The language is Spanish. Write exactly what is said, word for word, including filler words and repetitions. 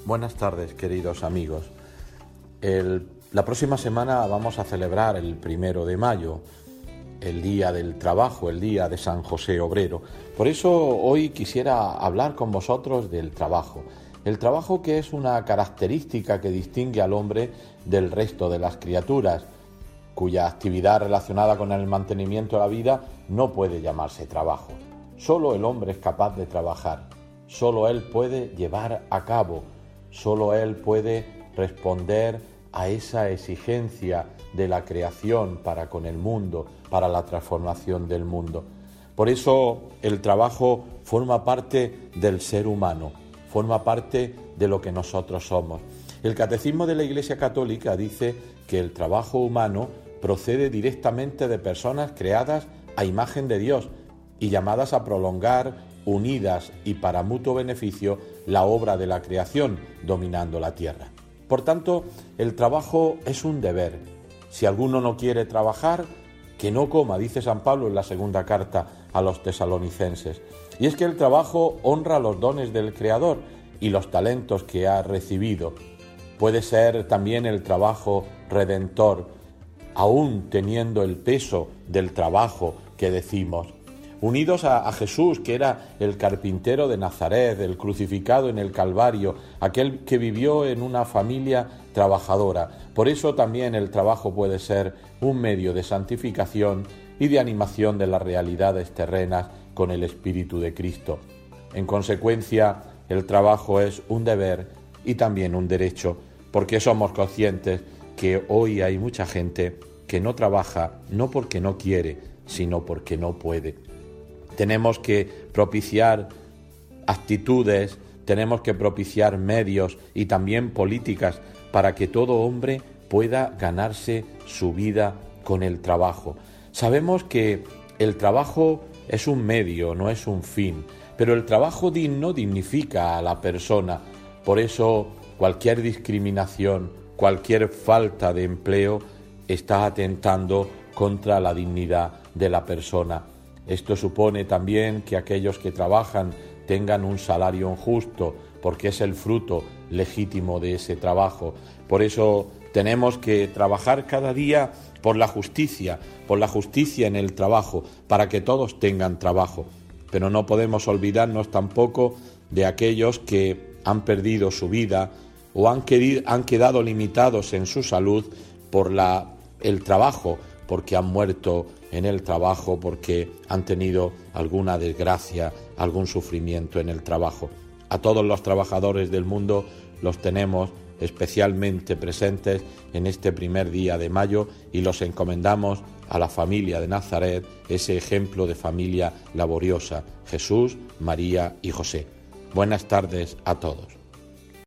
Buenas tardes, queridos amigos. El, la próxima semana vamos a celebrar el primero de mayo, el Día del Trabajo, el Día de San José Obrero. Por eso hoy quisiera hablar con vosotros del trabajo. El trabajo, que es una característica que distingue al hombre del resto de las criaturas, cuya actividad relacionada con el mantenimiento de la vida no puede llamarse trabajo. Solo el hombre es capaz de trabajar, solo él puede llevar a cabo, solo él puede responder a esa exigencia de la creación para con el mundo, para la transformación del mundo. Por eso el trabajo forma parte del ser humano, forma parte de lo que nosotros somos. El Catecismo de la Iglesia Católica dice que el trabajo humano procede directamente de personas creadas a imagen de Dios y llamadas a prolongar, unidas y para mutuo beneficio, la obra de la creación dominando la tierra. Por tanto, el trabajo es un deber. Si alguno no quiere trabajar, que no coma, dice San Pablo en la segunda carta a los tesalonicenses. Y es que el trabajo honra los dones del Creador y los talentos que ha recibido. Puede ser también el trabajo redentor, aún teniendo el peso del trabajo que decimos. Unidos a, a Jesús, que era el carpintero de Nazaret, el crucificado en el Calvario, aquel que vivió en una familia trabajadora. Por eso también el trabajo puede ser un medio de santificación y de animación de las realidades terrenas con el Espíritu de Cristo. En consecuencia, el trabajo es un deber y también un derecho, porque somos conscientes que hoy hay mucha gente que no trabaja no porque no quiere, sino porque no puede. Tenemos que propiciar actitudes, tenemos que propiciar medios y también políticas para que todo hombre pueda ganarse su vida con el trabajo. Sabemos que el trabajo es un medio, no es un fin, pero el trabajo digno dignifica a la persona. Por eso cualquier discriminación, cualquier falta de empleo está atentando contra la dignidad de la persona. Esto supone también que aquellos que trabajan tengan un salario justo, porque es el fruto legítimo de ese trabajo. Por eso tenemos que trabajar cada día por la justicia, por la justicia en el trabajo, para que todos tengan trabajo. Pero no podemos olvidarnos tampoco de aquellos que han perdido su vida o han, querido, han quedado limitados en su salud por la, el trabajo, porque han muerto en el trabajo, porque han tenido alguna desgracia, algún sufrimiento en el trabajo. A todos los trabajadores del mundo los tenemos especialmente presentes en este primer día de mayo y los encomendamos a la familia de Nazaret, ese ejemplo de familia laboriosa, Jesús, María y José. Buenas tardes a todos.